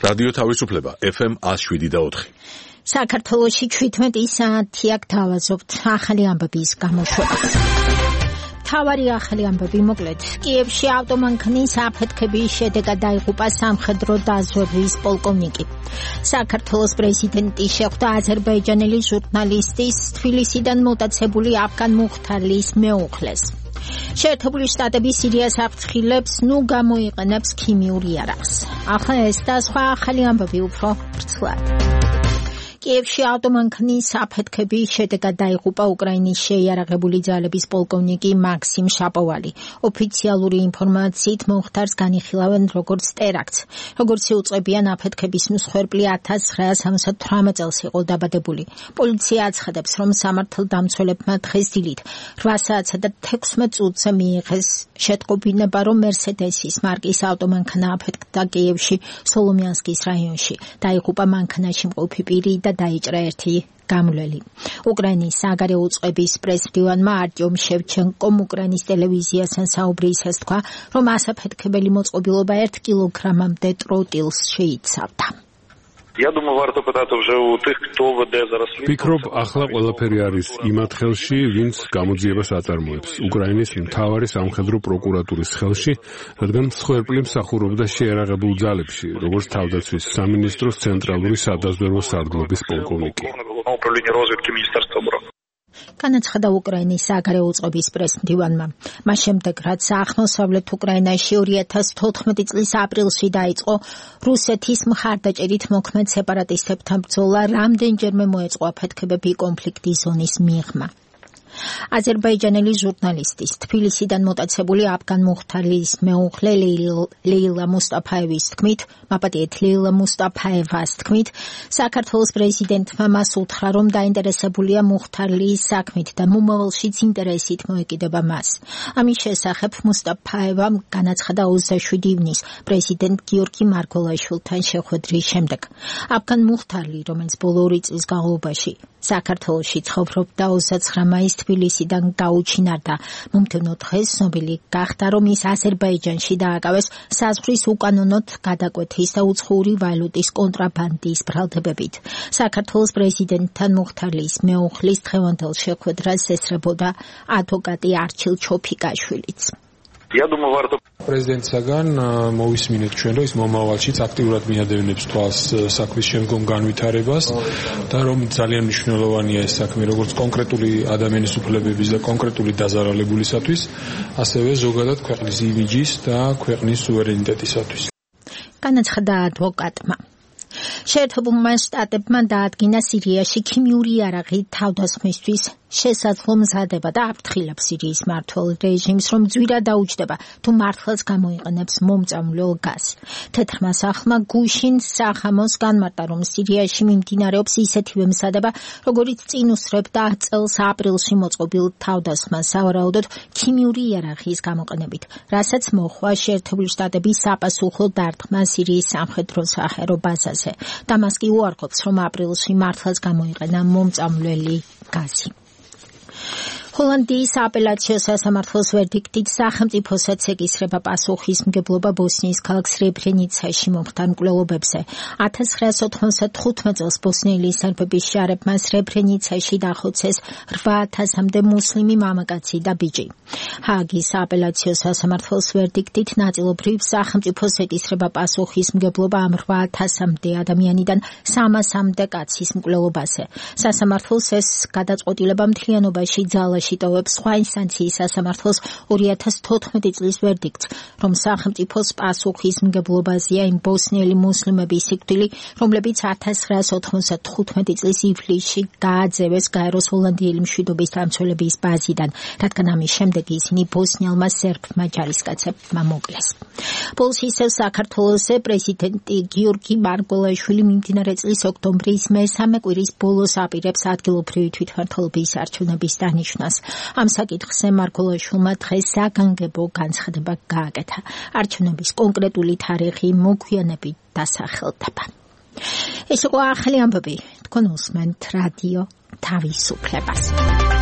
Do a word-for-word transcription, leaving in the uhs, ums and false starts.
რადიო თავისუფლება ეფ ემ one oh seven point four. საქართველოში თერთმეტი საათი აქ დავაზობთ ახალი ამბების გამოშვებას. თავარი ახალი ამბები მოკლედ. კიევში ავტომანქანის აფეთქების შედეგად დაიღუპა სამხედრო დაზვერვის პოლკოვნიკი. საქართველოს პრეზიდენტი შეხვდა აზერბაიჯანელი ჟურნალისტის თბილისიდან მოტაცებული აფგან მუხთარლის მეუღლეს. შეერთებული შტატები სირიას აფრთხილებს, ნუ გამოიყენებს ქიმიურ იარაღს. ახლა ეს და სხვა ახალი ამბები უფრო ვრცლად. კიევში ავტომანქანის აფეთქების შედეგად დაიღუპა უკრაინის შეიარაღებული ძალების პოლკოვნიკი მაქსიმ შაპოვალი. ოფიციალური ინფორმაციით მომხდარს განიხილავენ როგორც ტერაქტს. როგორც იუწყებიან, აფეთქების მსხვერპლი one thousand nine hundred seventy-eight წელს იყო დაბადებული. პოლიცია აცხადებს, რომ სამართალდამცველებმა დღეს დილით eight საათსა და თექვსმეტ წუთზე მიიღეს შეტყობინება, რომ მერსედესის მარკის ავტომანქანა აფეთქდა კიევში სოლომიანსკის რაიონში. დაიღუპა მანქანაში მყოფი პირი და დაიჭრა ერთი გამვლელი. უკრაინის საგარეო უწყების პრესმდივანმა არტიომ შევჩენკომ უკრაინის ტელევიზიასთან საუბრისას თქვა, რომ ასაფეთქებელი მოწყობილობა one კილოგრამამდე ტროტილს შეიცავდა. Я думаю, варто питати вже у тих, хто веде зараз слідство. Ფიქრობ, ახლა ყველაფერი არის იმათ ხელში, ვინც გამოძიებას აწარმოებს. უკრაინის მთავარი სამხედრო პროკურატურის ხელში, რადგან მსხვერპლი მსახურობდა შეიარაღებულ ძალებში, როგორც თავდაცვის სამინისტროს ცენტრალური სადაზვერვო სარდლობის პოლკოვნიკი. Управління розвідки Міністерства оборони. განაცხადა უკრაინის საგარეო უწყების პრესმდივანმა. მას შემდეგ, რაც აღმოსავლეთ უკრაინაში two thousand fourteen წლის აპრილში დაიწყო რუსეთის მხარდაჭერით მოქმედ სეპარატისტებთან ბრძოლა, რამდენჯერმე მოეწყო აფეთქებები კონფლიქტის ზონის მიღმა. აზერბაიჯანელი ჟურნალისტის თბილისიდან მოტაცებული აფგან მუხთარლის მეუღლე ლეილა მუსტაფაევის თქმით, მაპატიეთ ლეილა მუსტაფაევას თქმით, საქართველოს პრეზიდენტმა მას უთხრა, რომ დაინტერესებულია მუხთარლის საქმით და მომავალშიც ინტერესით მოეკიდება მას. ამის შესახებ მუსტაფაევამ განაცხადა ოცდაშვიდი ივნის პრეზიდენტ გიორგი მარგველაშვილთან შეხვედრის შემდეგ. აფგან მუხთარლი, რომელიც ბოლო ორი წლის განმავლობაში საქართველოში ცხოვრობდა, ოცდათვრამეტი მაისს თბილისიდან გაუჩინარდა. მომდევნო დღეს ცნობილი გახდა, რომ ის აზერბაიჯანში დააკავეს საზღვრის უკანონოდ გადაკვეთის და უცხოური ვალუტის კონტრაბანდის ბრალდებებით. საქართველოს პრეზიდენტთან მუხთარლის მეუღლის დღევანდელ შეხვედრას ესწრებოდა ადვოკატი არჩილ ჩოფიკაშვილიც. Я думаю, варто პრეზიდენტსაგან მოვისმინეთ ჩვენ, რომ ის მომავალშიც აქტიურად მიადევნებს თვალს საქმის შემდგომ განვითარებას და რომ ძალიან მნიშვნელოვანია ეს საქმე როგორც კონკრეტული ადამიანის უფლებების და კონკრეტული დაზარალებულისათვის, ასევე ზოგადად ქვეყნის იმიჯის და ქვეყნის სუვერენიტეტისათვის. განაცხადა ადვოკატმა. შეერთებულმა შტატებმა დაადგინა სირიაში ქიმიური იარაღი თავდასხმისთვის შესაძლო მზადება და აფრთხილებს სირიის მმართველ რეჟიმს, რომ ძვირად დაუჯდება თუ მართლაც გამოიყენებს მომწამვლელ გაზს. თეთრმა სახლმა გუშინ სახამოს განმარტა, რომ სირიაში მიმდინარეობს ისეთივე მზადება, როგორიც წინ უსწრებდა წელს აპრილში მოწყობილ თავდასხმას სავარაუდოდ ქიმიური იარაღის გამოყენებით, რასაც მოხვა შეერთებული შტატების საპასუხო დარტყმა სირიის სამხედრო საჰაერო ბაზაზე. დამასკი უარყოფს, რომ აპრილში მართლაც გამოიყენა მომწამვლელი გაზი. ჰოლანდიის აპელაციო სასამართლოს ვერდიქტით სახელმწიფოსაც ეკისრება პასუხისმგებლობა ბოსნიის ქალაქ სრებრენიცაში მომხდარ მკვლელობებზე. one thousand nine hundred ninety-five წელს ბოსნიელი სერბების ჯარებმა სრებრენიცაში დახოცეს eight ათასამდე მუსლიმი მამაკაცი და ბიჭი. ჰააგის აპელაციო სასამართლოს ვერდიქტით ნაწილობრივ სახელმწიფოს ეკისრება პასუხისმგებლობა ამ eight ათასამდე ადამიანიდან სამასამდე კაცის მკვლელობაზე. სასამართლოს ეს გადაწყვეტილება მთლიანობაში ძალაში იტოვებს სხვა ინსტანციის სასამართლოს two thousand fourteen წლის ვერდიქტს, რომ სახელმწიფოს პასუხისმგებლობაზეა იმ ბოსნიელი მუსლიმების სიკვდილი, რომლებიც one thousand nine hundred ninety-five წლის ივლისში გააძევეს გაეროს ჰოლანდიელი მშვიდობის დამცველების ბაზიდან, რადგან ამის შემდეგ ისინი ბოსნიელმა სერბმა ჯარისკაცებმა მოკლეს. პოლში ისევ საქართველოზე პრეზიდენტი გიორგი მარგველაშვილი მიმდინარე წლის ოქტომბრის მესამე კვირის ბოლოს აპირებს ადგილობრივი თვითმმართველობის არჩევნების დანიშვნას. ამ საკითხზე მარგველაშვილმა დღეს საგანგებო განცხადება გააკეთა. არჩევნების კონკრეტული თარიღი მოგვიანებით დასახელდება. ეს იყო ახალი ამბები. თქვენ უსმენთ რადიო თავისუფლებას.